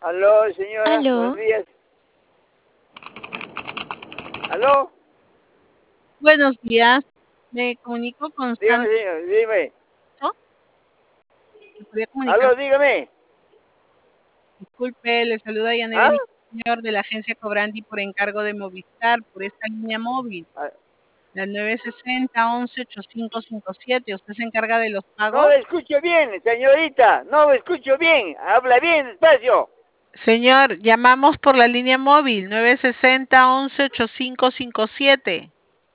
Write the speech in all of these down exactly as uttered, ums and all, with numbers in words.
Aló, señora, buenos Aló, días. Aló, Buenos días, me comunico con dígame, Santo. señor, dime. ¿Me podría comunicar? Aló, dígame. Disculpe, le saluda Yanela ¿Ah? Señor de la agencia Cobrandi por encargo de Movistar por esta línea móvil, Ah, la nueve sesenta once ochenta y cinco cincuenta y siete. ¿Usted se encarga de los No pagos? me escucho bien, señorita. No me escucho bien. Habla bien, despacio. Señor, llamamos por la línea móvil nueve sesenta once ochenta y cinco cincuenta y siete.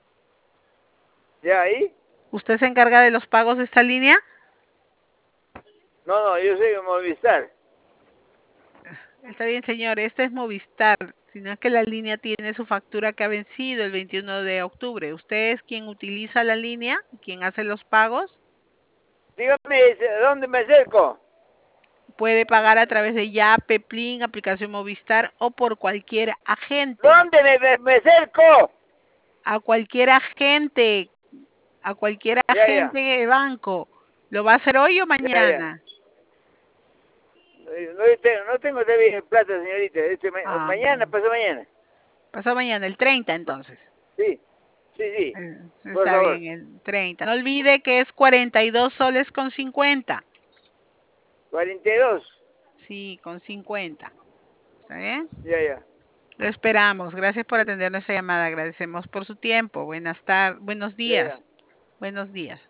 ¿Ya ahí? ¿Usted se encarga de los pagos de esta línea? No, no, yo soy de Movistar. Está bien, señor, este es Movistar, sino que la línea tiene su factura que ha vencido el veintiuno de octubre. ¿Usted es quien utiliza la línea, quien hace los pagos? Dígame, ¿dónde me acerco? Puede pagar a través de Yape, Plin, aplicación Movistar o por cualquier agente. ¿Dónde me, me, me acerco? A cualquier agente, a cualquier Ya, ya, agente de banco. ¿Lo va a hacer hoy o ya, ya. mañana? No, no tengo, no tengo todavía plata, señorita. Este, ma- Ah, mañana, pasó mañana. pasó mañana, el treinta entonces. Sí, sí, sí. Eh, Por Está favor. bien, el treinta. No olvide que es cuarenta y dos soles con cincuenta. cuarenta y dos. Sí, con cincuenta. ¿Está bien? Ya, ya. Lo esperamos. Gracias por atender nuestra llamada. Agradecemos por su tiempo. Buenas tardes, buenos Ya, ya. días. Buenos días.